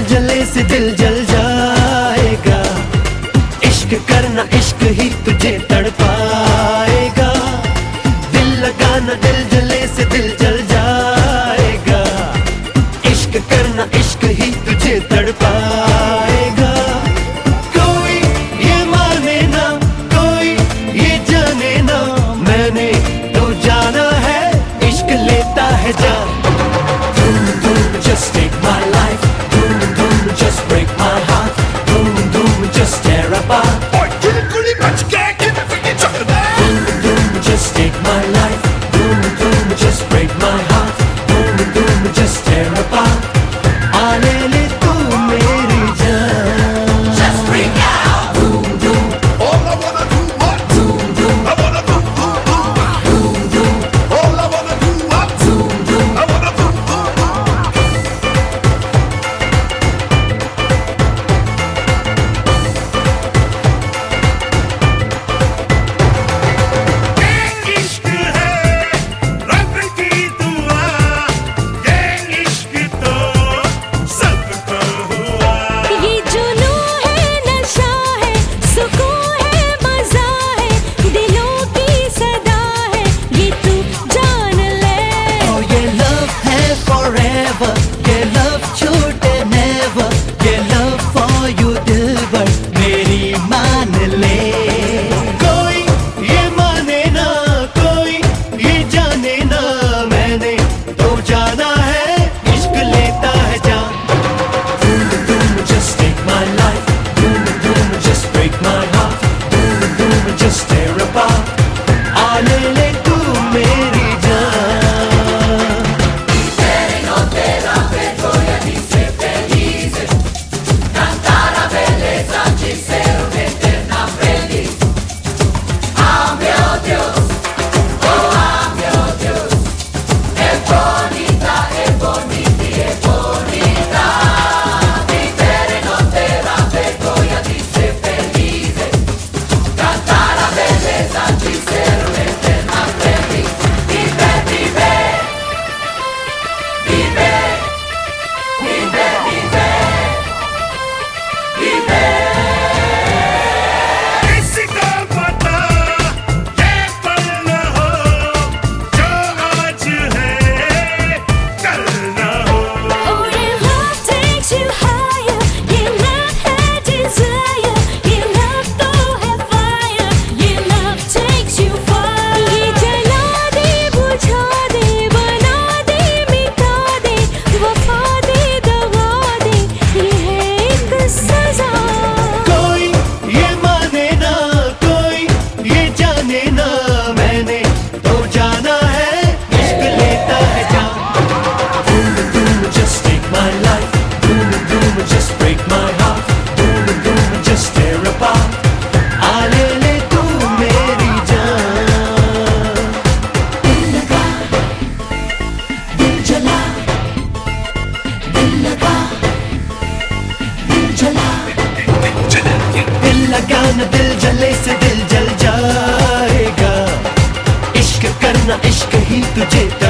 जले से दिल जल जाएगा। इश्क करना इश्क ही तुझे तड़पाएगा। दिल लगाना दिल जले से दिल जल जाएगा। इश्क करना इश्क ही तुझे तड़पाएगा। कोई ये माने ना, कोई ये जाने ना, मैंने तो जाना है इश्क लेता है जान। Boom boom just take my life, boom boom just break my heart, boom boom just tear apart. Boom boom just take my life, boom boom just break my heart, boom boom just tear apart. आ ले तू मेरी जान, just break out. Boom boom, All I wanna do what? boom boom, I wanna boom boom boom. boom boom, All I wanna do what? boom boom. I wanna boom boom boom. इश्क है रब की दुआ, ये इश्क तो सबको हुआ। ये जुनून है, नशा है, सुकून है, मजा है, दिलों की सदा है, ये तू जान ले। Oh, ये love है forever, ये love छूटे never, ये love for you दिलबर मेरी मान ले। कोई ये माने ना, कोई ये जाने ना, मैंने तो जाना है इश्क लेता है जान। Boom boom just take my life, boom boom just break my heart, boom boom just tear apart. आ ले तू मेरी जान। किसी को पता ये पल न हो, जो आज है कल न हो। Oh, your love takes you higher, ये love है desire, ये love तो है fire, ये love takes you far. ये जला दे, बुझा दे, बना दे, मिटा दे, वफा दे, दगा दे, ये है एक सजा। कोई ये माने ना, कोई ये जाने ना, मैंने तो जाना है इश्क लेता है जान। Boom boom just take my life, boom boom just break my heart, boom boom just tear apart. आ ले तू मेरी जान। दिल लगा, दिल जला, दिल लगा, दिल जला। दिल लगाना दिल जले से दिल जल जाएगा। इश्क करना इश्क ही तुझे